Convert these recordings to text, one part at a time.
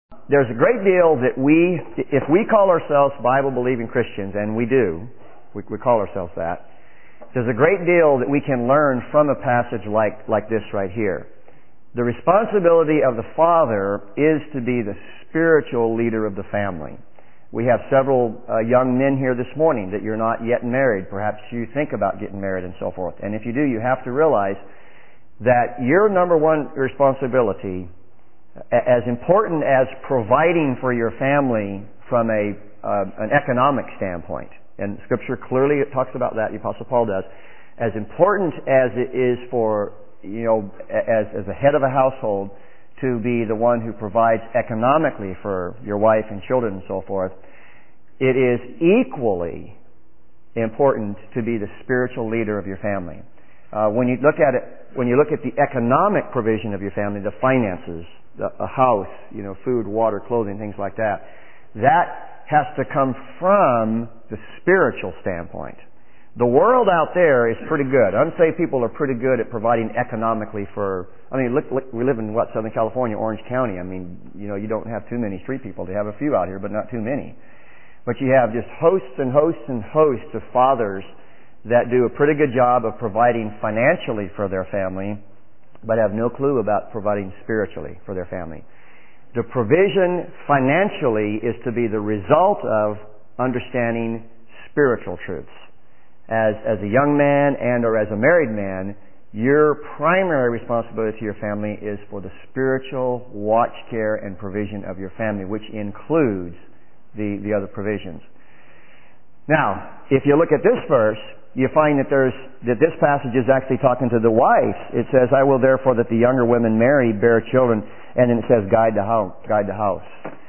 There's a great deal that if we call ourselves Bible-believing Christians, and we do, we call ourselves that, there's a great deal that we can learn from a passage like this right here. The responsibility of the father is to be the spiritual leader of the family. We have several young men here this morning that you're not yet married. Perhaps you think about getting married and so forth. And if you do, you have to realize that your number one responsibility, as important as providing for your family from an economic standpoint, and Scripture clearly talks about that, the Apostle Paul does, as important as it is for, as a head of a household, to be the one who provides economically for your wife and children and so forth, it is equally important to be the spiritual leader of your family. When you look at the economic provision of your family, the finances, a house, food, water, clothing, things like that, that has to come from the spiritual standpoint. The world out there is pretty good. Unsaved people are pretty good at providing economically for, look, we live in Southern California, Orange County. You don't have too many street people. They have a few out here, but not too many. But you have just hosts and hosts and hosts of fathers that do a pretty good job of providing financially for their family, but have no clue about providing spiritually for their family. The provision financially is to be the result of understanding spiritual truths. As a young man and or as a married man, your primary responsibility to your family is for the spiritual watch, care, and provision of your family, which includes the other provisions. Now, if you look at this verse, you find that this passage is actually talking to the wife. It says, "I will therefore that the younger women marry, bear children," and then it says, "guide the house."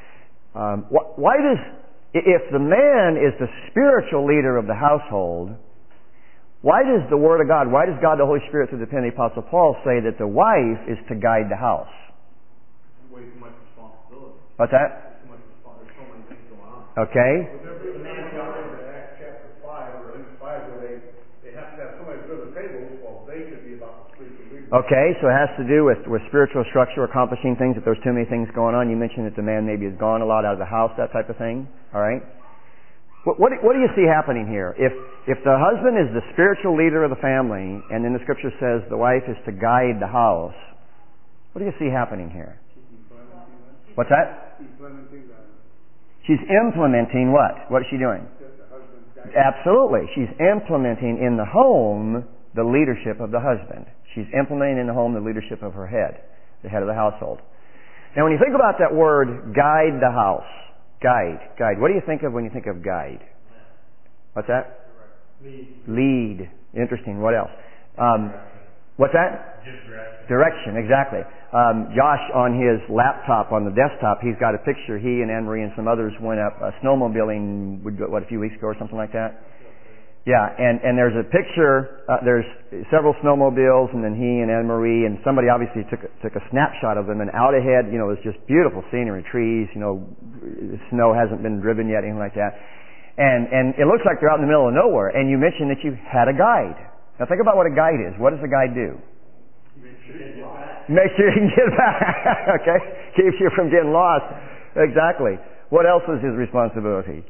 If the man is the spiritual leader of the household, why does the Word of God, why does God the Holy Spirit through the pen of the Apostle Paul say that the wife is to guide the house? Way too much responsibility. What's that? Too much responsibility. There's so many things going on. Okay. Remember the man got into Acts chapter 5, or at least 5, where they have to have somebody to the table while they could be about the spiritual leadership. Okay, so it has to do with spiritual structure, accomplishing things, if there's too many things going on. You mentioned that the man maybe has gone a lot out of the house, that type of thing. All right. What do you see happening here? If the husband is the spiritual leader of the family, and then the Scripture says the wife is to guide the house, what do you see happening here? What's that? She's implementing what? What is she doing? Absolutely. She's implementing in the home the leadership of the husband. She's implementing in the home the leadership of her head, the head of the household. Now when you think about that word, guide the house, Guide. What do you think of when you think of guide? What's that? Lead. Interesting. What else? What's that? Direction. Exactly. Josh on his laptop on the desktop, he's got a picture. He and Anne-Marie and some others went up snowmobiling, a few weeks ago or something like that? Yeah, and there's a picture, there's several snowmobiles, and then he and Anne-Marie, and somebody obviously took a snapshot of them, and out ahead, it was just beautiful scenery, trees, snow hasn't been driven yet, anything like that. And it looks like they're out in the middle of nowhere, and you mentioned that you had a guide. Now think about what a guide is. What does a guide do? Make sure you can get back. Okay? Keeps you from getting lost. Exactly. What else is his responsibility?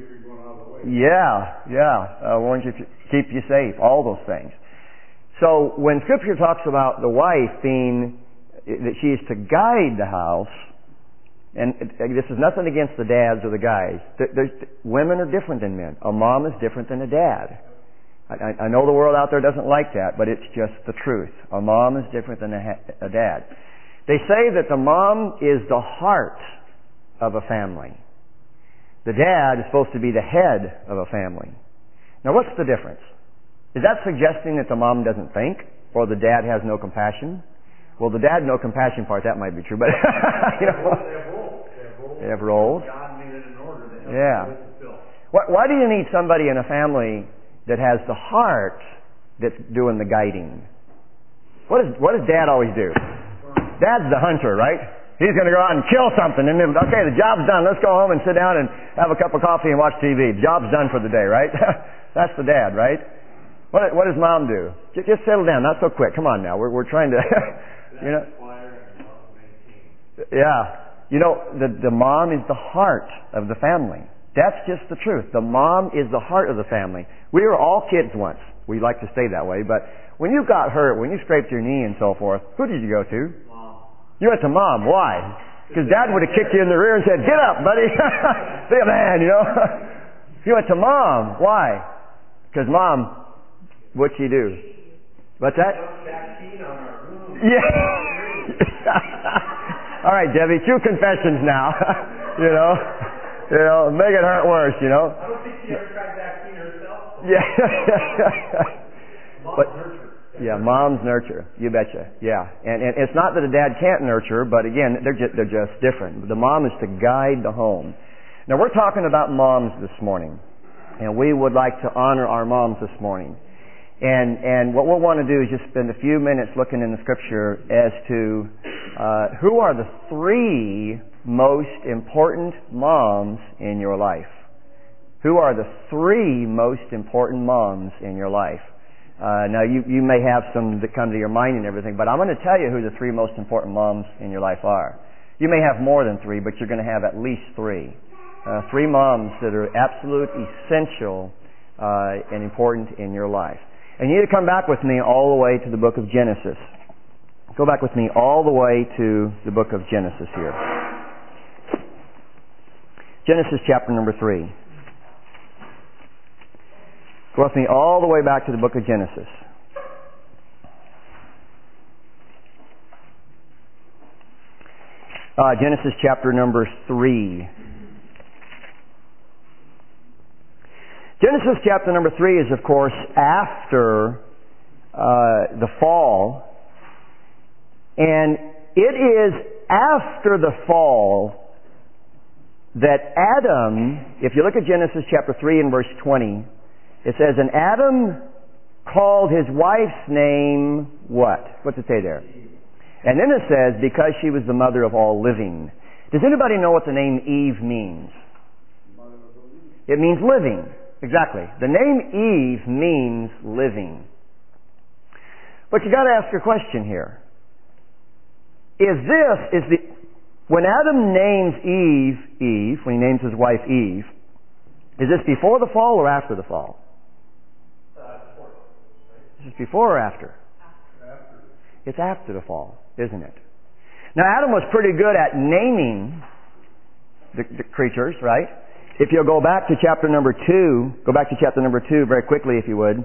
Warns you, keep you safe, all those things. So when Scripture talks about the wife being, that she is to guide the house, and this is nothing against the dads or the guys. Women are different than men. A mom is different than a dad. I know the world out there doesn't like that, but it's just the truth. A mom is different than a dad. They say that the mom is the heart of a family. The dad is supposed to be the head of a family. Now what's the difference? Is that suggesting that the mom doesn't think, or the dad has no compassion? Well, the dad no compassion part, that might be true, but they have roles. God made it in order to help Yeah. fulfill. Why do you need somebody in a family that has the heart that's doing the guiding? What does dad always do? Dad's the hunter, right? He's going to go out and kill something, and then, okay, the job's done. Let's go home and sit down and have a cup of coffee and watch TV. The job's done for the day, right? That's the dad, right? What does mom do? Just settle down, not so quick. Come on now, we're trying to, Yeah. You know, the mom is the heart of the family. That's just the truth. The mom is the heart of the family. We were all kids once. We like to stay that way, but when you got hurt, when you scraped your knee and so forth, who did you go to? Mom. You went to mom. Why? Because dad would have kicked you in the rear and said, "Get up, buddy." Be a man, you know. You went to mom. Why? Because mom, what'd she do? What's that? Yeah. All right, Debbie, 2 confessions now. You know, make it hurt worse, you know. I don't think she ever tried vaccine herself. Yeah. Mom's But, nurture. yeah, mom's nurture. You betcha. Yeah. And it's not that a dad can't nurture, but again, they're just different. The mom is to guide the home. Now, we're talking about moms this morning, and we would like to honor our moms this morning. And what we'll want to do is just spend a few minutes looking in the Scripture as to who are the 3 most important moms in your life. Who are the 3 most important moms in your life? Now, you may have some that come to your mind and everything, but I'm going to tell you who the 3 most important moms in your life are. You may have more than 3, but you're going to have at least 3. 3 moms that are absolute, essential, and important in your life. And you need to come back with me all the way to the book of Genesis. Go back with me all the way to the book of Genesis here. Genesis chapter number 3. Go with me all the way back to the book of Genesis. Genesis chapter number 3. Genesis chapter number 3 is, of course, after the fall. And it is after the fall that Adam, if you look at Genesis chapter 3 and verse 20, it says, "And Adam called his wife's name," what? What's it say there? And then it says, "because she was the mother of all living." Does anybody know what the name Eve means? It means living. Exactly. The name Eve means living. But you got to ask a question here. When Adam names Eve, when he names his wife Eve, is this before the fall or after the fall? Before. Is this before or after? After. It's after the fall, isn't it? Now, Adam was pretty good at naming the creatures, right? If you'll go back to chapter number 2, very quickly if you would.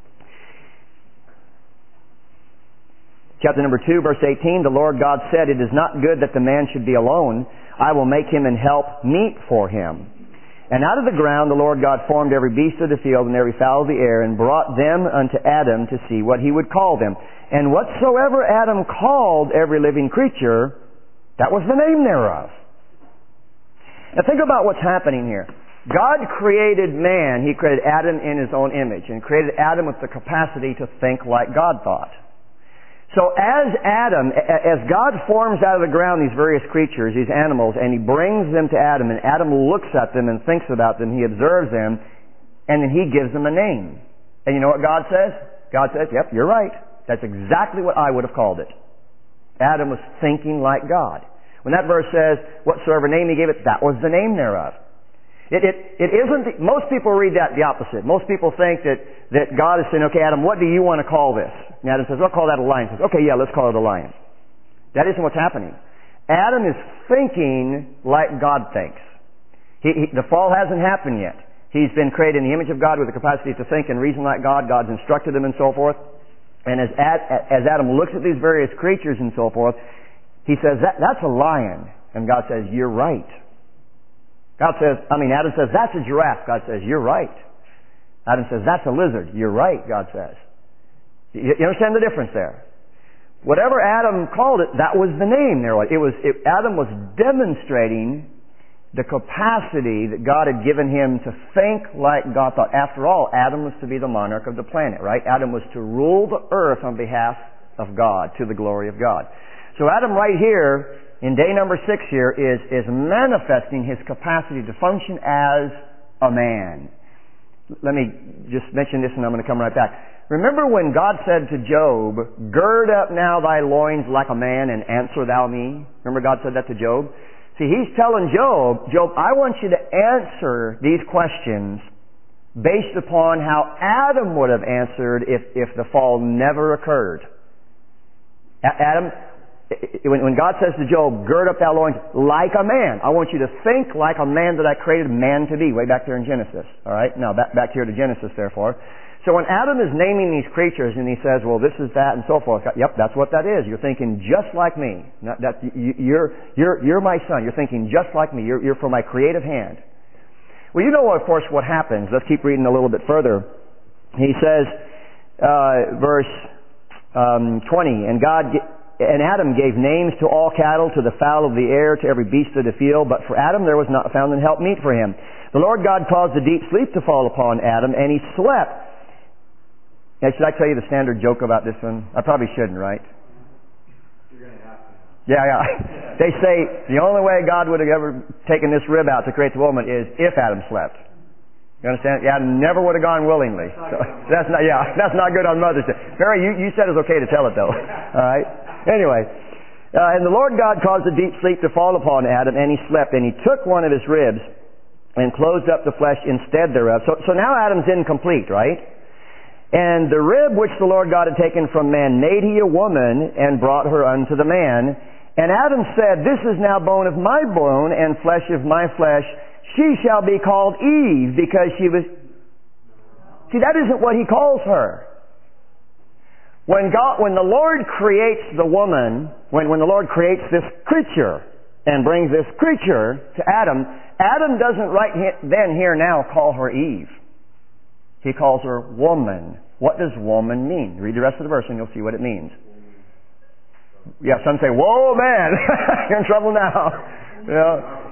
Chapter number 2, verse 18, "The Lord God said, It is not good that the man should be alone. I will make him an help meet for him. And out of the ground the Lord God formed every beast of the field and every fowl of the air, and brought them unto Adam to see what he would call them. And whatsoever Adam called every living creature, that was the name thereof." Now think about what's happening here. God created man. He created Adam in his own image, and created Adam with the capacity to think like God thought. So as God forms out of the ground these various creatures, these animals, and he brings them to Adam, and Adam looks at them and thinks about them, he observes them, and then he gives them a name. And you know what God says? God says, "Yep, you're right. That's exactly what I would have called it." Adam was thinking like God. When that verse says, "Whatsoever name he gave it, that was the name thereof." It isn't, most people read that the opposite. Most people think that God is saying, "Okay, Adam, what do you want to call this?" And Adam says, "I'll call that a lion." He says, "Okay, yeah, let's call it a lion." That isn't what's happening. Adam is thinking like God thinks. The fall hasn't happened yet. He's been created in the image of God with the capacity to think and reason like God. God's instructed him and so forth. And as Adam looks at these various creatures and so forth, he says, "That's a lion." And God says, "You're right." Adam says, "That's a giraffe." God says, "You're right." Adam says, "That's a lizard." "You're right," God says. You understand the difference there? Whatever Adam called it, that was the name there. Adam was demonstrating the capacity that God had given him to think like God thought. After all, Adam was to be the monarch of the planet, right? Adam was to rule the earth on behalf of God, to the glory of God. So Adam right here, in day number 6 here, is manifesting his capacity to function as a man. Let me just mention this and I'm going to come right back. Remember when God said to Job, "Gird up now thy loins like a man and answer thou me"? Remember God said that to Job? See, he's telling Job, I want you to answer these questions based upon how Adam would have answered if the fall never occurred. Adam, when God says to Job, gird up thy loins like a man, I want you to think like a man that I created man to be, way back there in Genesis. All right? Now, back here to Genesis, therefore. So when Adam is naming these creatures and he says, well, this is that and so forth, yep, that's what that is. You're thinking just like me. You're my son. You're thinking just like me. You're from my creative hand. Well, you know, of course, what happens. Let's keep reading a little bit further. He says, verse 20, and Adam gave names to all cattle, to the fowl of the air, to every beast of the field. But for Adam there was not found an help meet for him. The Lord God caused a deep sleep to fall upon Adam, and he slept. Now, should I tell you the standard joke about this one? I probably shouldn't, right? You're going to have to. Yeah. They say the only way God would have ever taken this rib out to create the woman is if Adam slept. You understand? Adam never would have gone willingly. So that's not good on Mother's Day. Barry, you said it's okay to tell it though. All right. Anyway, and the Lord God caused a deep sleep to fall upon Adam, and he slept, and he took one of his ribs and closed up the flesh instead thereof. So now Adam's incomplete, right? And the rib which the Lord God had taken from man made he a woman and brought her unto the man. And Adam said, this is now bone of my bone and flesh of my flesh. She shall be called Eve because she was... See, that isn't what he calls her. When the Lord creates the woman, when the Lord creates this creature and brings this creature to Adam, Adam doesn't right then here now call her Eve. He calls her woman. What does woman mean? Read the rest of the verse and you'll see what it means. Yeah, some say, whoa man, you're in trouble now. You know,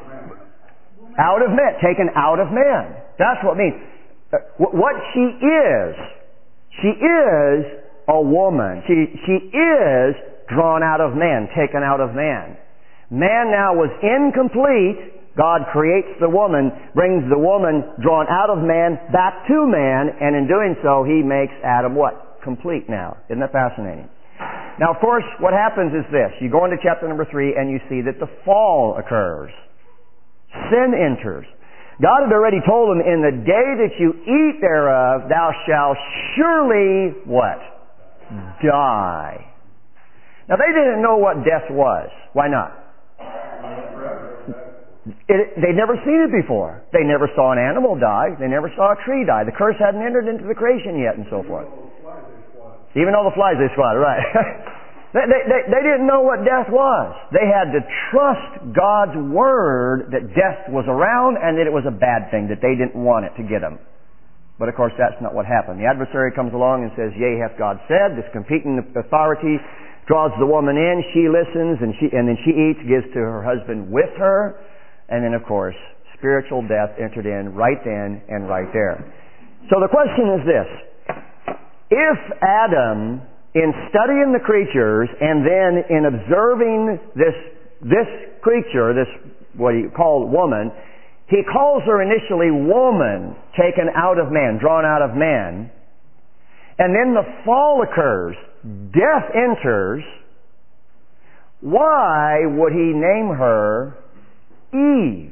out of man, taken out of man. That's what it means. What she is a woman. She is drawn out of man, taken out of man. Man now was incomplete. God creates the woman, brings the woman drawn out of man back to man, and in doing so, he makes Adam what? Complete now. Isn't that fascinating? Now, of course, what happens is this. You go into chapter number 3 and you see that the fall occurs. Sin enters. God had already told him, in the day that you eat thereof, thou shalt surely what? Die. Now, they didn't know what death was. Why not? They'd never seen it before. They never saw an animal die. They never saw a tree die. The curse hadn't entered into the creation yet and so forth. Even all the flies they swatted, right. They didn't know what death was. They had to trust God's Word that death was around and that it was a bad thing, that they didn't want it to get them. But of course that's not what happened. The adversary comes along and says, yea, hath God said. This competing authority draws the woman in. She listens and then she eats, gives to her husband with her. And then, of course, spiritual death entered in right then and right there. So the question is this. If Adam, in studying the creatures and then in observing this creature, this what he called woman, he calls her initially woman, taken out of man, drawn out of man. And then the fall occurs. Death enters. Why would he name her Eve?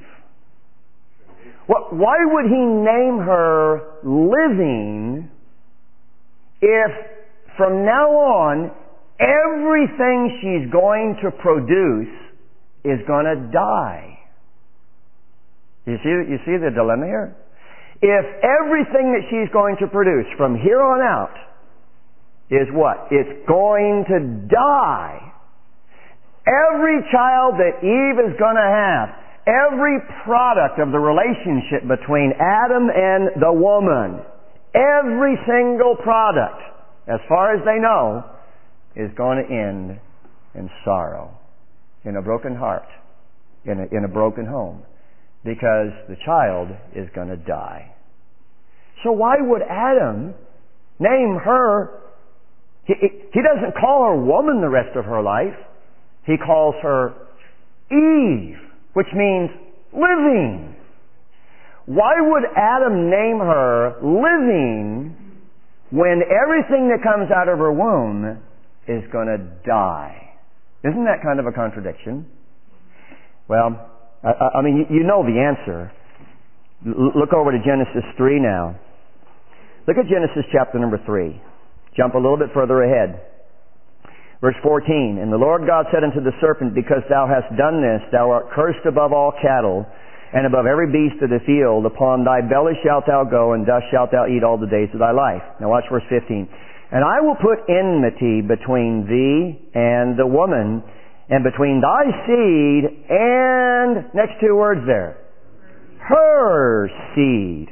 Why would he name her living if from now on everything she's going to produce is going to die? You see the dilemma here? If everything that she's going to produce from here on out is what? It's going to die. Every child that Eve is going to have, every product of the relationship between Adam and the woman, every single product, as far as they know, is going to end in sorrow, in a broken heart, in a broken home, because the child is going to die. So why would Adam name her? He doesn't call her woman the rest of her life. He calls her Eve, which means living. Why would Adam name her living when everything that comes out of her womb is going to die? Isn't that kind of a contradiction? Well, I mean, you know the answer. Look over to Genesis 3 now. Look at Genesis chapter number 3. Jump a little bit further ahead. Verse 14, And the Lord God said unto the serpent, Because thou hast done this, thou art cursed above all cattle, and above every beast of the field. Upon thy belly shalt thou go, and dust shalt thou eat all the days of thy life. Now watch verse 15. And I will put enmity between thee and the woman, and between thy seed and, next two words there, her seed.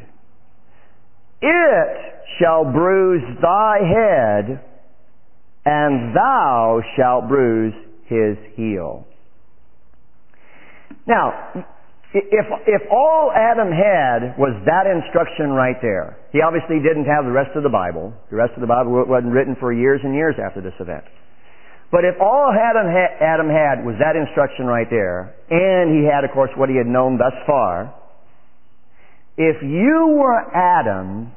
It shall bruise thy head, and thou shalt bruise his heel. Now, if all Adam had was that instruction right there, he obviously didn't have the rest of the Bible. The rest of the Bible wasn't written for years and years after this event. But if all Adam had was that instruction right there, and he had, of course, what he had known thus far, if you were Adam,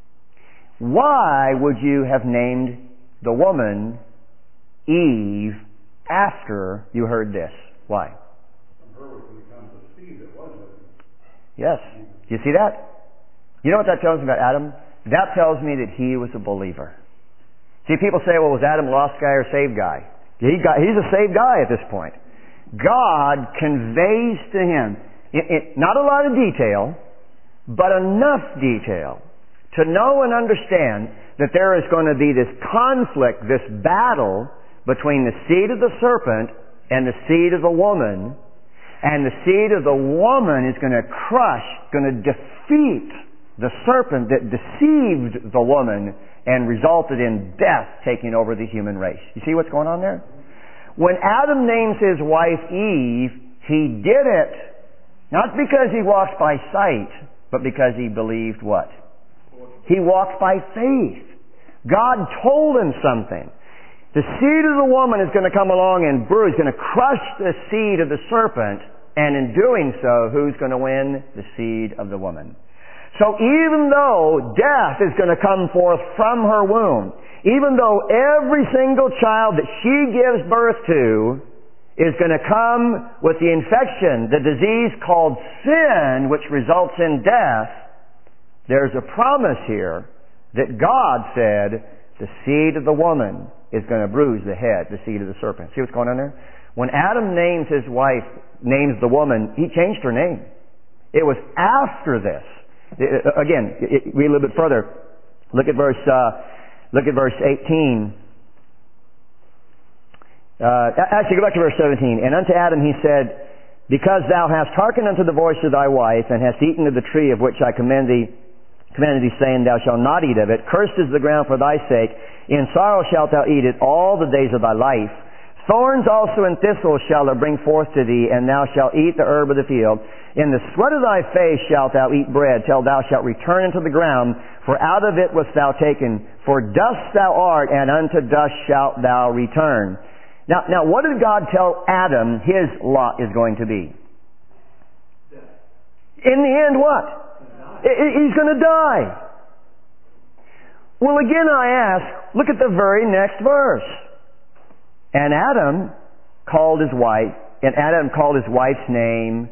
why would you have named the woman Eve after you heard this? Why? From her was going to come the seed that was with him. Yes. Do you see that? You know what that tells me about Adam? That tells me that he was a believer. See, people say, well, was Adam a lost guy or a saved guy? He's a saved guy at this point. God conveys to him, not a lot of detail, but enough detail to know and understand that there is going to be this conflict, this battle between the seed of the serpent and the seed of the woman, and the seed of the woman is going to crush, going to defeat the serpent that deceived the woman and resulted in death taking over the human race. You see what's going on there? When Adam names his wife Eve, he did it not because he walked by sight, but because he believed what? He walked by faith. God told him something. The seed of the woman is going to come along and bruise, going to crush the seed of the serpent, and in doing so, who's going to win? The seed of the woman. So even though death is going to come forth from her womb, even though every single child that she gives birth to is going to come with the infection, the disease called sin, which results in death, there's a promise here that God said the seed of the woman is going to bruise the head, the seed of the serpent. See what's going on there? When Adam names his wife, names the woman, he changed her name. It was after this. Again, read a little bit further. Look at verse 18. Actually, go back to verse 17. And unto Adam he said, Because thou hast hearkened unto the voice of thy wife, and hast eaten of the tree of which I commanded thee, saying, Thou shalt not eat of it. Cursed is the ground for thy sake. In sorrow shalt thou eat it all the days of thy life. Thorns also and thistles shall it bring forth to thee, and thou shalt eat the herb of the field. In the sweat of thy face shalt thou eat bread, till thou shalt return into the ground, for out of it wast thou taken. For dust thou art, and unto dust shalt thou return. Now, what did God tell Adam his lot is going to be? In the end, what? He's going to die. Well, again I ask, look at the very next verse. And Adam called his wife's name.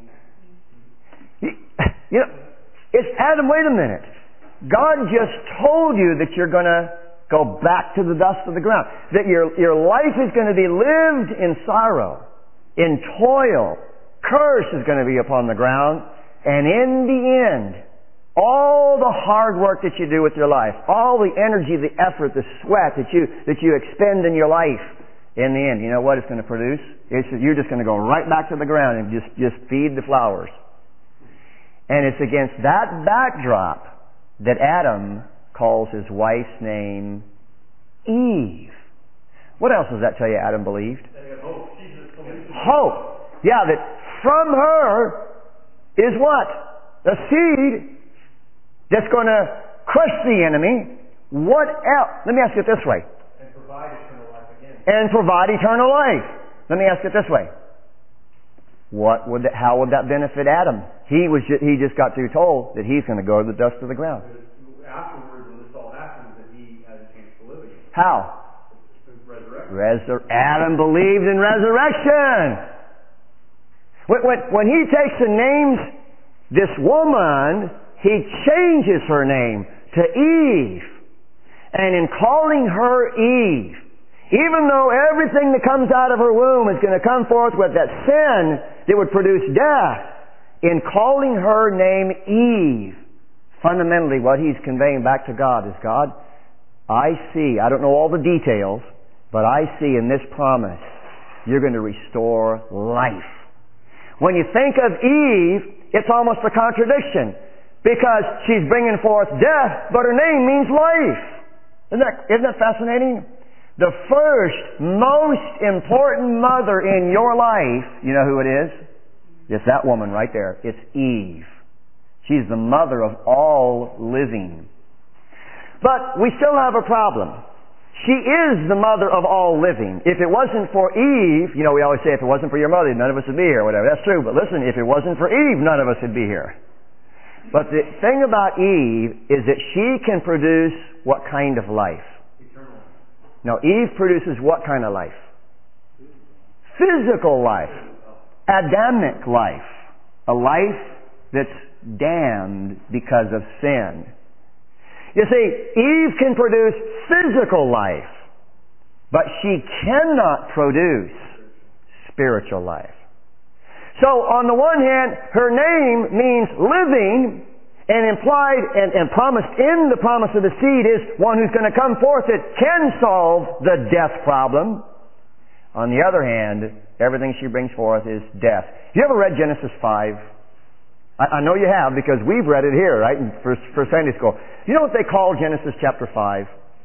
You know, it's Adam, wait a minute. God just told you that you're going to go back to the dust of the ground. That your life is going to be lived in sorrow, in toil. Curse is going to be upon the ground. And in the end, all the hard work that you do with your life, all the energy, the effort, the sweat that you expend in your life, in the end, you know what it's going to produce? You're just going to go right back to the ground and just feed the flowers. And it's against that backdrop that Adam calls his wife's name Eve. What else does that tell you Adam believed? Hope. Yeah, that from her is what? The seed that's going to crush the enemy. What else? Let me ask it this way. And provide eternal life. Let me ask it this way. How would that benefit Adam? He just got through told that he's going to go to the dust of the ground. Afterwards, when this all happens, that he has a chance to live again. How? Resurrection. Adam believed in resurrection. When he takes and names this woman, he changes her name to Eve. And in calling her Eve, even though everything that comes out of her womb is going to come forth with that sin that would produce death, in calling her name Eve, fundamentally what he's conveying back to God is, God, I see, I don't know all the details, but I see in this promise, you're going to restore life. When you think of Eve, it's almost a contradiction, because she's bringing forth death, but her name means life. Isn't that fascinating? The first, most important mother in your life, you know who it is? It's that woman right there. It's Eve. She's the mother of all living. But we still have a problem. She is the mother of all living. If it wasn't for Eve, you know, we always say if it wasn't for your mother, none of us would be here, whatever. That's true. But listen, if it wasn't for Eve, none of us would be here. But the thing about Eve is that she can produce what kind of life? Eternal. No, Eve produces what kind of life? Physical life. Adamic life. A life that's damned because of sin. You see, Eve can produce physical life, but she cannot produce spiritual life. So, on the one hand, her name means living, and implied and promised in the promise of the seed is one who's going to come forth that can solve the death problem. On the other hand, everything she brings forth is death. You ever read Genesis 5? I know you have, because we've read it here, right, for Sunday school. You know what they call Genesis chapter 5?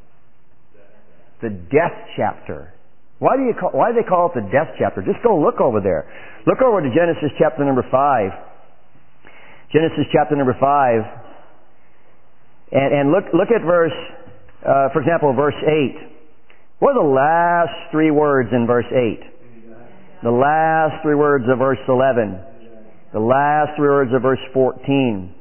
The death chapter. Why do they call it the death chapter? Just go look over there. Look over to Genesis chapter number 5. Genesis chapter number 5. And look at verse, for example, verse 8. What are the last three words in verse 8? The last three words of verse 11. The last three words of verse 14.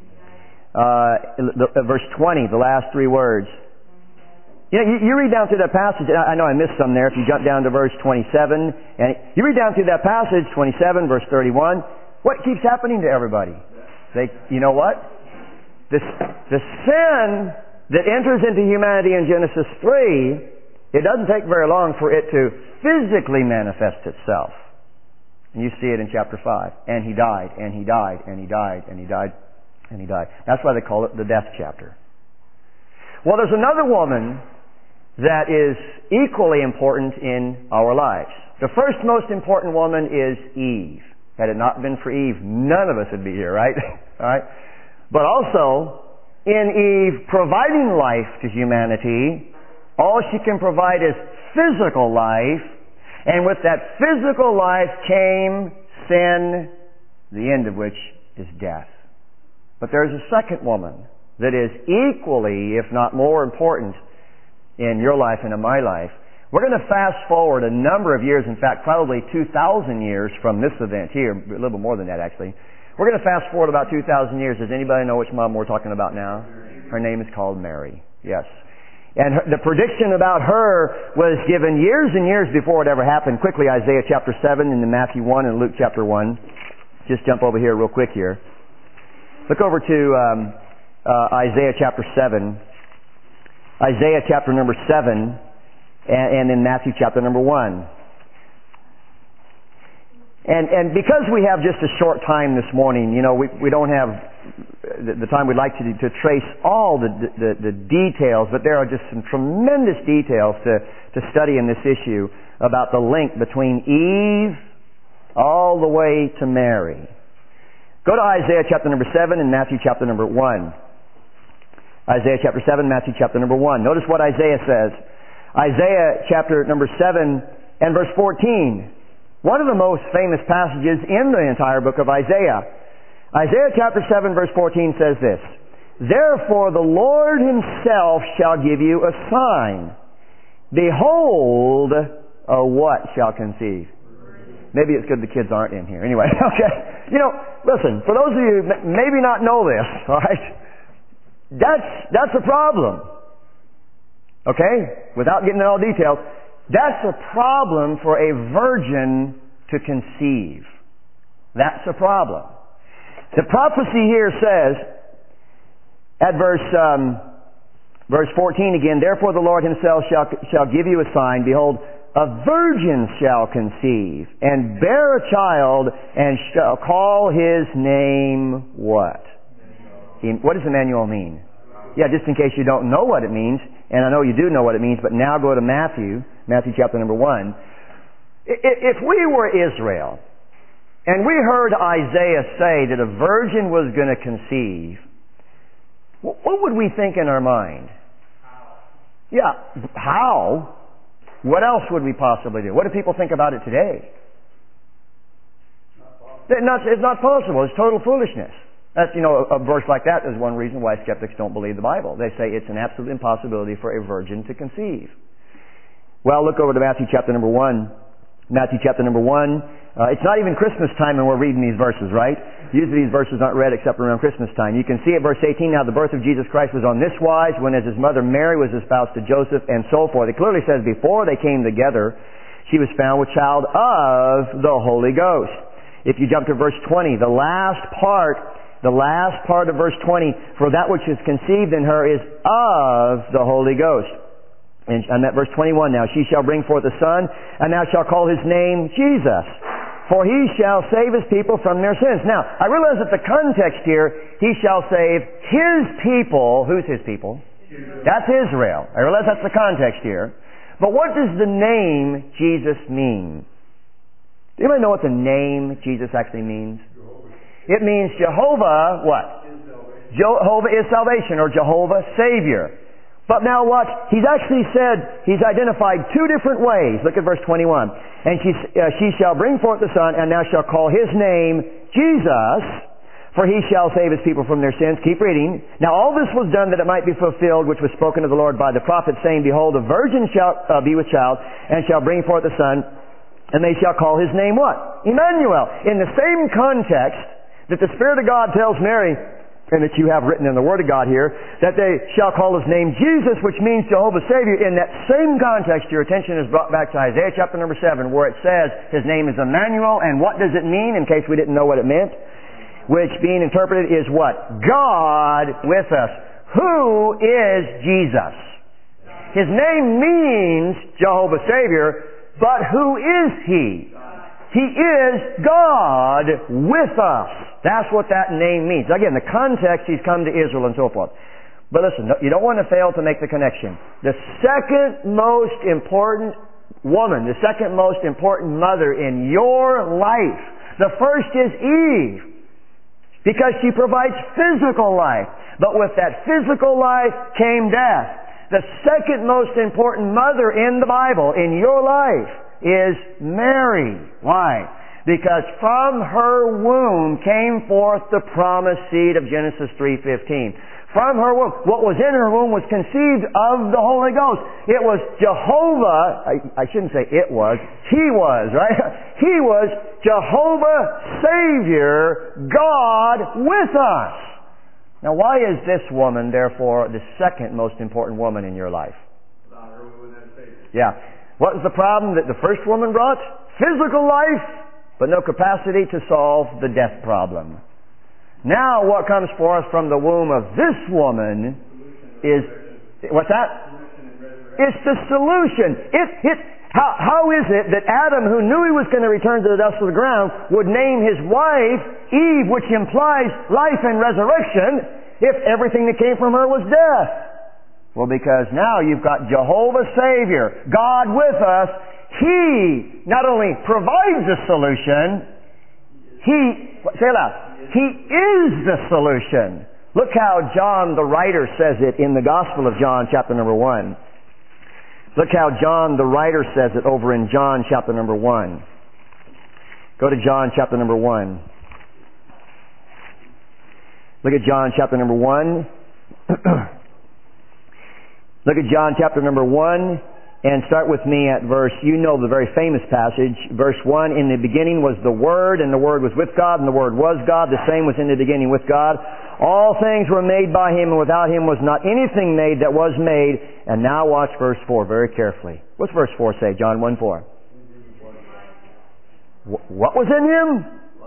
Verse 20, the last three words. You know, you read down through that passage. I know I missed some there. If you jump down to verse 27, and you read down through that passage, 27, verse 31, what keeps happening to everybody? You know what? The sin that enters into humanity in Genesis 3, it doesn't take very long for it to physically manifest itself. And you see it in chapter 5. And he died, and he died, and he died, and he died, and he died. That's why they call it the death chapter. Well, there's another woman that is equally important in our lives. The first most important woman is Eve. Had it not been for Eve, none of us would be here, right? All right? But also, in Eve providing life to humanity, all she can provide is physical life, and with that physical life came sin, the end of which is death. But there's a second woman that is equally, if not more important, in your life and in my life. We're going to fast forward a number of years, in fact, probably 2,000 years from this event here, a little bit more than that actually. We're going to fast forward about 2,000 years. Does anybody know which mom we're talking about now? Her name is called Mary. Yes. And the prediction about her was given years and years before it ever happened. Quickly, Isaiah chapter 7 and then Matthew 1 and Luke chapter 1. Just jump over here real quick here. Look over to Isaiah chapter 7. Isaiah chapter number 7 and then Matthew chapter number 1. And because we have just a short time this morning, you know, we don't have the time we'd like to trace all the details, but there are just some tremendous details to study in this issue about the link between Eve all the way to Mary. Go to Isaiah chapter number 7 and Matthew chapter number 1. Isaiah chapter 7, Matthew chapter number 1. Notice what Isaiah says. Isaiah chapter number 7 and verse 14. One of the most famous passages in the entire book of Isaiah. Isaiah chapter 7 verse 14 says this. Therefore the Lord himself shall give you a sign. Behold, a what shall conceive? Maybe it's good the kids aren't in here. Anyway, okay. You know, listen, for those of you who maybe not know this, all right, that's a problem. Okay? Without getting into all details, that's a problem for a virgin to conceive. That's a problem. The prophecy here says, at verse 14 again, therefore the Lord himself shall give you a sign. Behold, a virgin shall conceive and bear a child and shall call his name what? What does Emmanuel mean? Yeah, just in case you don't know what it means, and I know you do know what it means, but now go to Matthew chapter number 1. If we were Israel, and we heard Isaiah say that a virgin was going to conceive, what would we think in our mind? Yeah, how? What else would we possibly do? What do people think about it today? It's not possible. It's total foolishness. That's, a verse like that is one reason why skeptics don't believe the Bible. They say it's an absolute impossibility for a virgin to conceive. Well, look over to Matthew chapter number 1. Matthew chapter number 1. It's not even Christmas time and we're reading these verses, right? Usually these verses aren't read except around Christmas time. You can see at verse 18, now the birth of Jesus Christ was on this wise, when as his mother Mary was espoused to Joseph, and so forth. It clearly says before they came together, she was found with child of the Holy Ghost. If you jump to verse 20, the last part of verse 20, for that which is conceived in her is of the Holy Ghost. And I'm at verse 21 now. She shall bring forth a son, and thou shalt call his name Jesus. For he shall save his people from their sins. Now, I realize that the context here, he shall save his people. Who's his people? That's Israel. I realize that's the context here. But what does the name Jesus mean? Do anybody know what the name Jesus actually means? It means Jehovah, what? Jehovah is salvation, or Jehovah Savior. But now watch, he's actually said, he's identified two different ways. Look at verse 21. And she shall bring forth a son, and thou shalt call his name Jesus, for he shall save his people from their sins. Keep reading. Now all this was done that it might be fulfilled, which was spoken of the Lord by the prophet, saying, behold, a virgin shall be with child, and shall bring forth a son, and they shall call his name what? Emmanuel. In the same context that the Spirit of God tells Mary, and that you have written in the Word of God here, that they shall call his name Jesus, which means Jehovah Savior. In that same context, your attention is brought back to Isaiah chapter number 7, where it says his name is Emmanuel, and what does it mean, in case we didn't know what it meant? Which, being interpreted, is what? God with us. Who is Jesus? His name means Jehovah Savior, but who is he? He is God with us. That's what that name means. Again, the context, he's come to Israel and so forth. But listen, you don't want to fail to make the connection. The second most important woman, the second most important mother in your life, the first is Eve, because she provides physical life. But with that physical life came death. The second most important mother in the Bible, in your life, is Mary. Why? Because from her womb came forth the promised seed of Genesis 3:15. From her womb, what was in her womb was conceived of the Holy Ghost. It was Jehovah, I shouldn't say it was, he was, right? He was Jehovah Savior, God with us. Now why is this woman, therefore, the second most important woman in your life? Yeah. What was the problem that the first woman brought? Physical life, but no capacity to solve the death problem. Now what comes forth from the womb of this woman is, what's that? It's the solution. How is it that Adam, who knew he was going to return to the dust of the ground, would name his wife Eve, which implies life and resurrection, if everything that came from her was death? Well, because now you've got Jehovah Savior, God with us. He not only provides the solution, say it loud, He is the solution. Look how John the writer says it in the Gospel of John chapter number 1. Look how John the writer says it over in John chapter number 1. Go to John chapter number 1. Look at John chapter number 1. Look at John chapter number 1 and start with me at verse, you know the very famous passage, verse 1, in the beginning was the Word, and the Word was with God, and the Word was God, the same was in the beginning with God. All things were made by Him, and without Him was not anything made that was made. And now watch verse 4 very carefully. What's verse 4 say? John 1:4. What was in Him?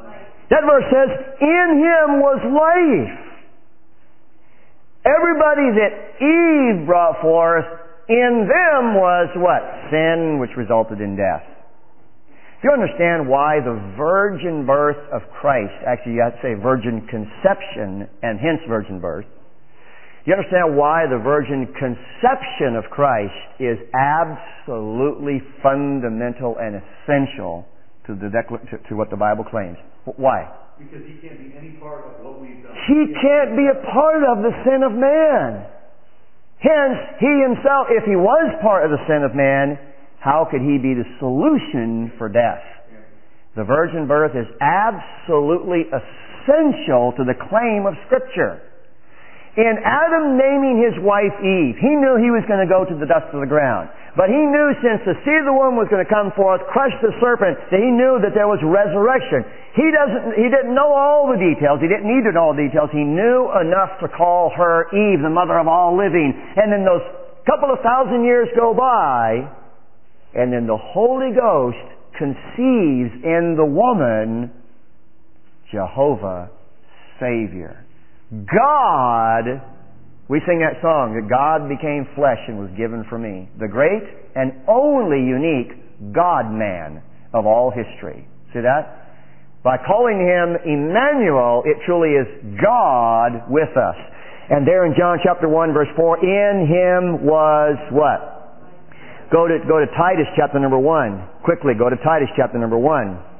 That verse says, in Him was life. Everybody that Eve brought forth, in them was what? Sin, which resulted in death. If you understand why the virgin birth of Christ, actually you have to say virgin conception and hence virgin birth, you understand why the virgin conception of Christ is absolutely fundamental and essential to what the Bible claims. Why? Because He can't be any part of what we've done. He can't be a part of the sin of man. Hence, He Himself, if He was part of the sin of man, how could He be the solution for death? The virgin birth is absolutely essential to the claim of Scripture. In Adam naming his wife Eve, he knew he was going to go to the dust of the ground. But he knew since the seed of the woman was going to come forth, crush the serpent, that he knew that there was resurrection. He didn't know all the details. He didn't need to know all the details. He knew enough to call her Eve, the mother of all living. And then those couple of thousand years go by, and then the Holy Ghost conceives in the woman Jehovah Savior. God, we sing that song, that God became flesh and was given for me. The great and only unique God-man of all history. See that? By calling Him Emmanuel, it truly is God with us. And there in John chapter 1 verse 4, in Him was what? Go to Titus chapter number 1. Quickly, go to Titus chapter number 1.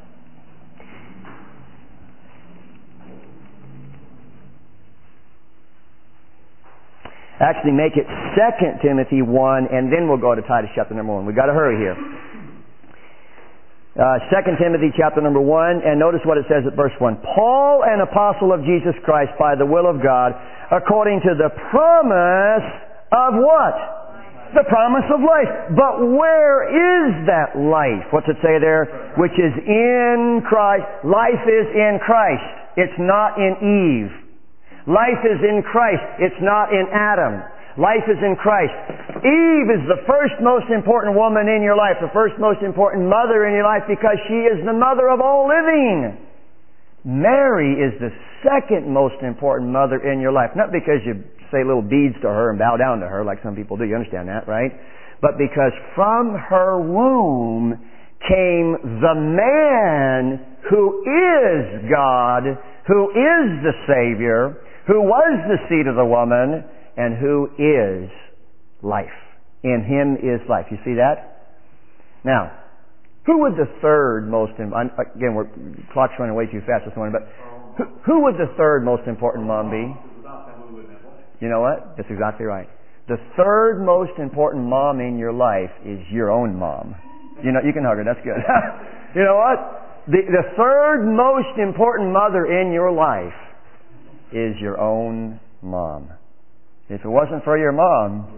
Actually, make it 2 Timothy 1, and then we'll go to Titus chapter number 1. We've got to hurry here. 2 Timothy chapter number 1, and notice what it says at verse 1. Paul, an apostle of Jesus Christ by the will of God, according to the promise of what? The promise of life. But where is that life? What's it say there? Which is in Christ. Life is in Christ. It's not in Eve. Life is in Christ. It's not in Adam. Life is in Christ. Eve is the first most important woman in your life, the first most important mother in your life, because she is the mother of all living. Mary is the second most important mother in your life. Not because you say little beads to her and bow down to her like some people do. You understand that, right? But because from her womb came the man who is God, who is the Savior, who was the seed of the woman, and who is life. In Him is life. You see that? Now, who would the third most... Again, clock's running way too fast this morning, but who would the third most important mom be? You know what? That's exactly right. The third most important mom in your life is your own mom. You know, you can hug her. That's good. You know what? The third most important mother in your life is your own mom. If it wasn't for your mom,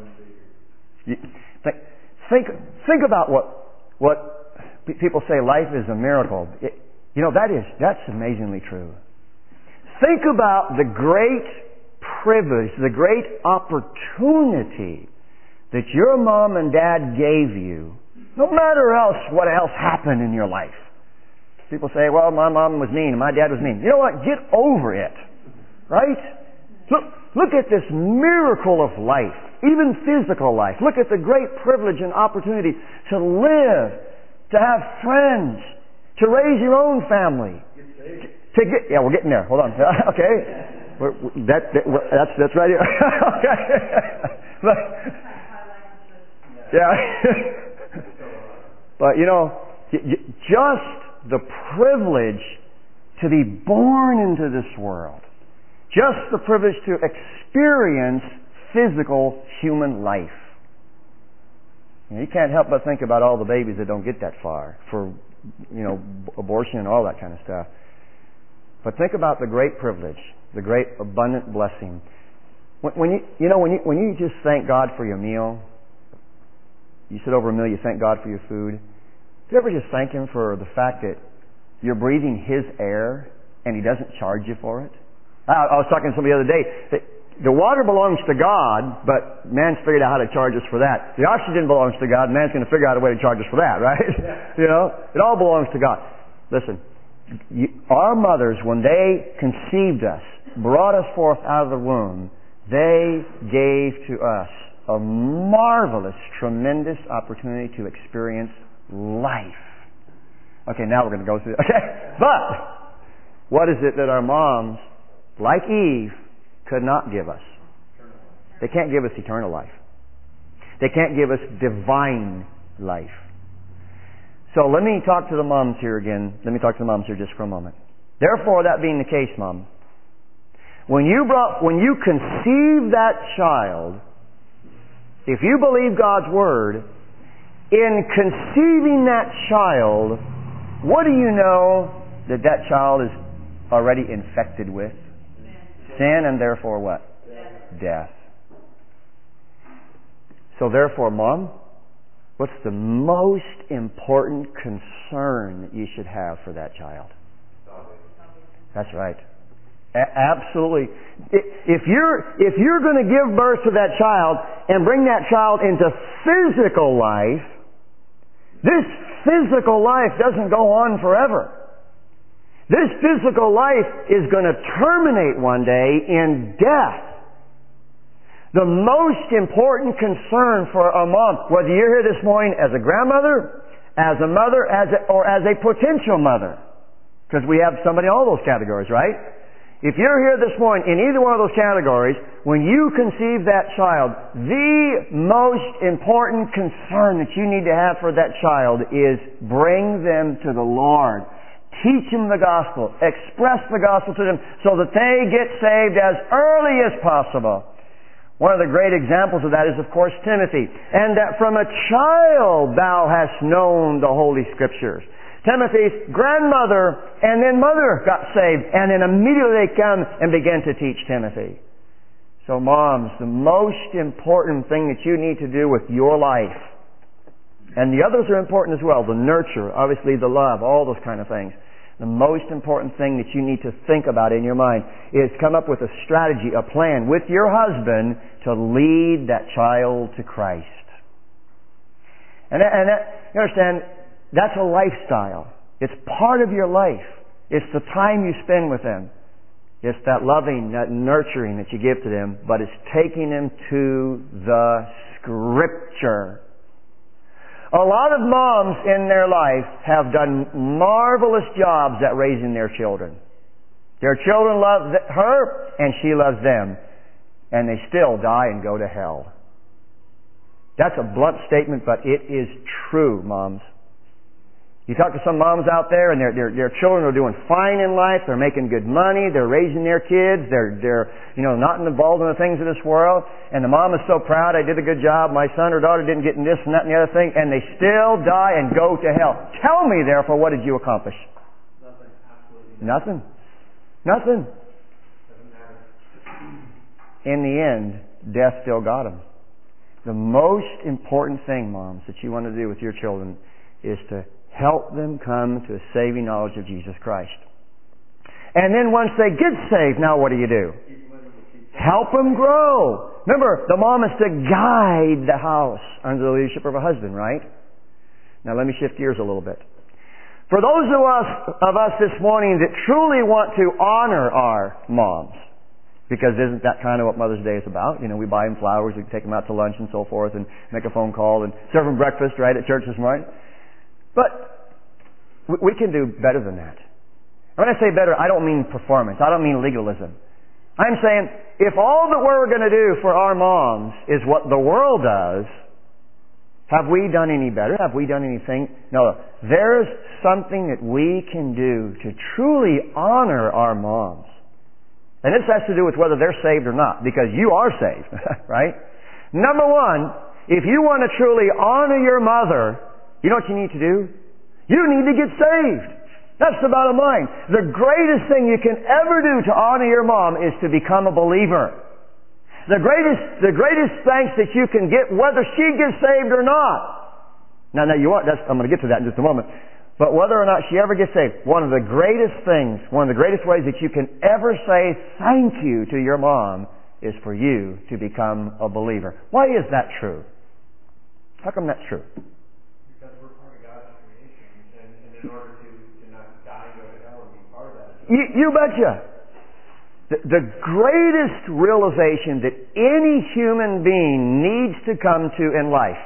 think about what people say life is a miracle. That's amazingly true. Think about the great privilege, the great opportunity that your mom and dad gave you, no matter what else happened in your life. People say, well, my mom was mean and my dad was mean. You know what? Get over it. Right? Look at this miracle of life, even physical life. Look at the great privilege and opportunity to live, to have friends, to raise your own family. Yeah, we're getting there. Hold on. Okay. That's right here. Okay. Yeah. But just the privilege to be born into this world. Just the privilege to experience physical human life. You can't help but think about all the babies that don't get that far for, abortion and all that kind of stuff. But think about the great privilege, the great abundant blessing. When you just thank God for your meal, you sit over a meal, you thank God for your food. Do you ever just thank Him for the fact that you're breathing His air and He doesn't charge you for it? I was talking to somebody the other day. The water belongs to God, but man's figured out how to charge us for that. The oxygen belongs to God, and man's going to figure out a way to charge us for that, right? Yeah. It all belongs to God. Listen, Our mothers, when they conceived us, brought us forth out of the womb, they gave to us a marvelous, tremendous opportunity to experience life. Okay, now we're going to go through. Okay, but what is it that our moms, like Eve, could not give us? They can't give us eternal life. They can't give us divine life. So let me talk to the moms here again. Let me talk to the moms here just for a moment. Therefore, that being the case, Mom, when you conceived that child, if you believe God's Word, in conceiving that child, what do you know that that child is already infected with? Sin, and therefore what? Death. So therefore, Mom, what's the most important concern that you should have for that child? That's right. Absolutely. If you're going to give birth to that child and bring that child into physical life, this physical life doesn't go on forever. This physical life is going to terminate one day in death. The most important concern for a mom, whether you're here this morning as a grandmother, as a mother, or as a potential mother, because we have somebody in all those categories, right? If you're here this morning in either one of those categories, when you conceive that child, the most important concern that you need to have for that child is bring them to the Lord. Teach them the gospel. Express the gospel to them so that they get saved as early as possible. One of the great examples of that is, of course, Timothy. And that from a child thou hast known the Holy Scriptures. Timothy's grandmother and then mother got saved, and then immediately they come and begin to teach Timothy. So moms, the most important thing that you need to do with your life, and the others are important as well, the nurture, obviously the love, all those kind of things. The most important thing that you need to think about in your mind is come up with a strategy, a plan with your husband to lead that child to Christ. And that, you understand, that's a lifestyle. It's part of your life. It's the time you spend with them. It's that loving, that nurturing that you give to them, but it's taking them to the Scripture. A lot of moms in their life have done marvelous jobs at raising their children. Their children love her, and she loves them. And they still die and go to hell. That's a blunt statement, but it is true, moms. You talk to some moms out there, and their children are doing fine in life. They're making good money. They're raising their kids. They're not involved in the things of this world. And the mom is so proud. I did a good job. My son or daughter didn't get in this and that and the other thing. And they still die and go to hell. Tell me, therefore, what did you accomplish? Nothing. Absolutely nothing. Nothing. Doesn't matter. In the end, death still got them. The most important thing, moms, that you want to do with your children is to help them come to a saving knowledge of Jesus Christ. And then once they get saved, now what do? Help them grow. Remember, the mom is to guide the house under the leadership of a husband, right? Now let me shift gears a little bit. For those of us this morning that truly want to honor our moms, because isn't that kind of what Mother's Day is about? You know, we buy them flowers, we take them out to lunch and so forth, and make a phone call and serve them breakfast, right, at church this morning. But we can do better than that. And when I say better, I don't mean performance. I don't mean legalism. I'm saying if all that we're going to do for our moms is what the world does, have we done any better? Have we done anything? No. There's something that we can do to truly honor our moms. And this has to do with whether they're saved or not, because you are saved, right? Number one, if you want to truly honor your mother, you know what you need to do? You need to get saved. That's the bottom line. The greatest thing you can ever do to honor your mom is to become a believer. The greatest thanks that you can get, whether she gets saved or not. Now I'm going to get to that in just a moment. But whether or not she ever gets saved, one of the greatest ways that you can ever say thank you to your mom is for you to become a believer. Why is that true? How come that's true? Because we're part of God's creation, and in order to not die and go to hell and You betcha. The greatest realization that any human being needs to come to in life,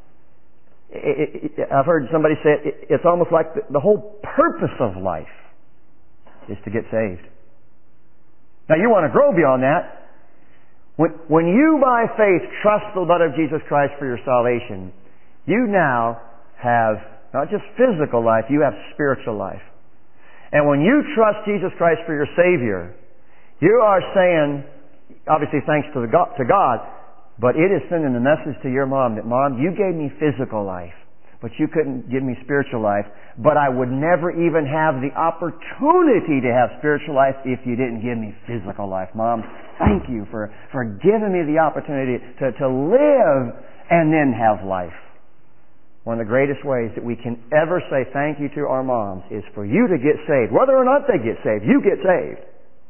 I've heard somebody say it's almost like the whole purpose of life is to get saved. Now you want to grow beyond that. When you by faith trust the blood of Jesus Christ for your salvation, you now have not just physical life, you have spiritual life. And when you trust Jesus Christ for your Savior, you are saying, obviously thanks to God, but it is sending the message to your mom that, Mom, you gave me physical life, but you couldn't give me spiritual life, but I would never even have the opportunity to have spiritual life if you didn't give me physical life. Mom, thank you for giving me the opportunity to live and then have life. One of the greatest ways that we can ever say thank you to our moms is for you to get saved. Whether or not they get saved, you get saved.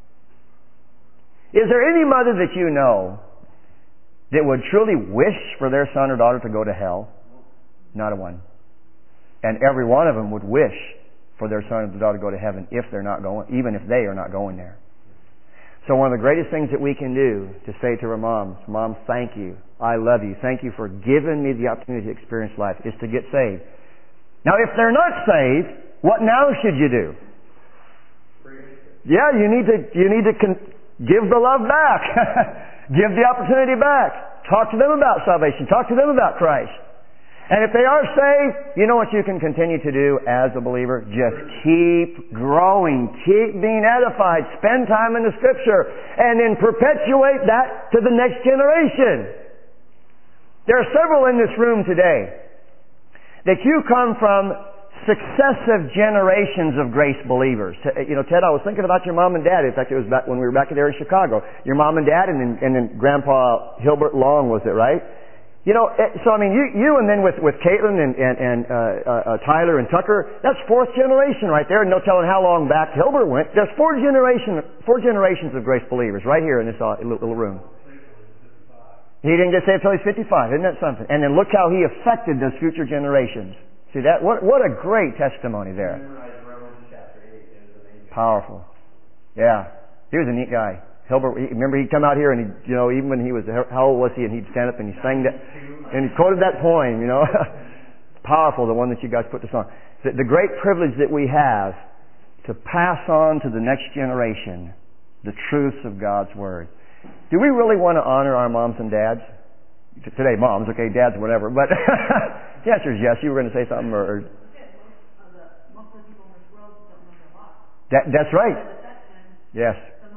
Is there any mother that you know that would truly wish for their son or daughter to go to hell? Not a one. And every one of them would wish for their son or daughter to go to heaven if they're not going, even if they are not going there. So one of the greatest things that we can do to say to our moms, Mom, thank you. I love you. Thank you for giving me the opportunity to experience life, is to get saved. Now, if they're not saved, what now should you do? Yeah, you need to give the love back. Give the opportunity back. Talk to them about salvation. Talk to them about Christ. And if they are saved, you know what you can continue to do as a believer? Just keep growing. Keep being edified. Spend time in the Scripture. And then perpetuate that to the next generation. There are several in this room today that you come from successive generations of grace believers. You know, Ted, I was thinking about your mom and dad. In fact, it was back when we were back there in Chicago. Your mom and dad, and then Grandpa Hilbert Long, was it, right? You know, so I mean, you and then with Caitlin and Tyler and Tucker, that's fourth generation right there. No telling how long back Hilbert went. There's four generations of grace believers right here in this little room. He didn't get saved until he's 55. Isn't that something? And then look how he affected those future generations. See that? What a great testimony there. Powerful. Yeah. He was a neat guy. Hilbert, remember he'd come out here and he, you know, even when he was, how old was he? And he'd stand up and he sang that, and he quoted that poem, you know. Powerful, the one that you guys put this on. The great privilege that we have to pass on to the next generation the truths of God's Word. Do we really want to honor our moms and dads? Today, moms, okay, dads, whatever. But the answer is yes. You were going to say something, or most of the people in this world don't know their law. That's right. Yes.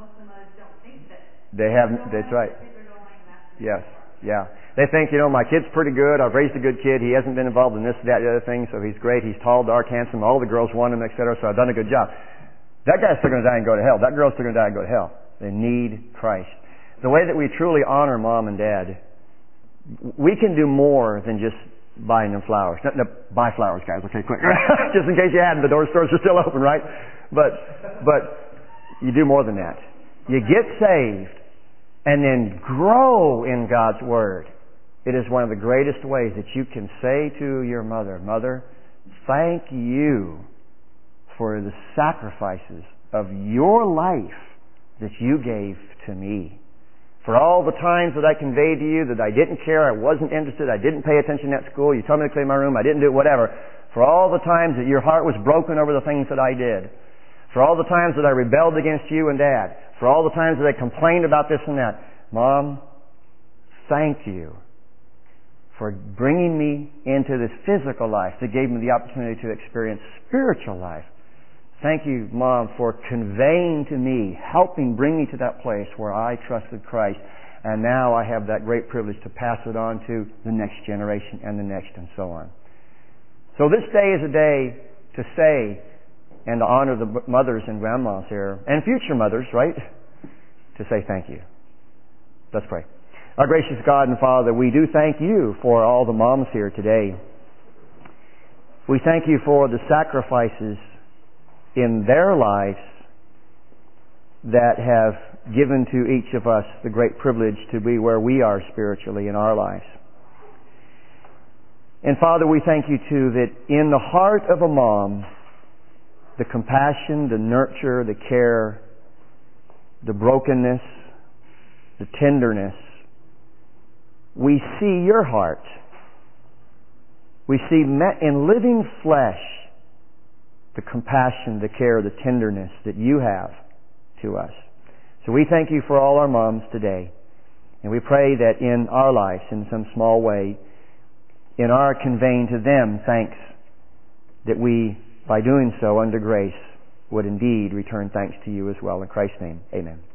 They have. That's right. Yes. Yeah. They think, you know, my kid's pretty good. I've raised a good kid. He hasn't been involved in this, that, the other thing, so he's great. He's tall, dark, handsome. All the girls want him, etc. So I've done a good job. That guy's still going to die and go to hell. That girl's still going to die and go to hell. They need Christ. The way that we truly honor mom and dad, we can do more than just buying them flowers. No, buy flowers, guys. Okay, quick. Just in case you hadn't, the stores are still open, right? But you do more than that. You get saved and then grow in God's Word. It is one of the greatest ways that you can say to your mother, Mother, thank you for the sacrifices of your life that you gave to me. For all the times that I conveyed to you that I didn't care, I wasn't interested, I didn't pay attention at school, you told me to clean my room, I didn't do it, whatever. For all the times that your heart was broken over the things that I did. For all the times that I rebelled against you and Dad. For all the times that I complained about this and that. Mom, thank you for bringing me into this physical life that gave me the opportunity to experience spiritual life. Thank you, Mom, for conveying to me, helping bring me to that place where I trusted Christ. And now I have that great privilege to pass it on to the next generation and the next and so on. So this day is a day to say and to honor the mothers and grandmas here, and future mothers, right? To say thank you. Let's pray. Our gracious God and Father, we do thank you for all the moms here today. We thank you for the sacrifices in their lives that have given to each of us the great privilege to be where we are spiritually in our lives. And Father, we thank you too that in the heart of a mom the compassion, the nurture, the care, the brokenness, the tenderness. We see your heart. We see in living flesh the compassion, the care, the tenderness that you have to us. So we thank you for all our moms today. And we pray that in our lives, in some small way, in our conveying to them thanks, that we, by doing so under grace, would indeed return thanks to you as well. In Christ's name, amen.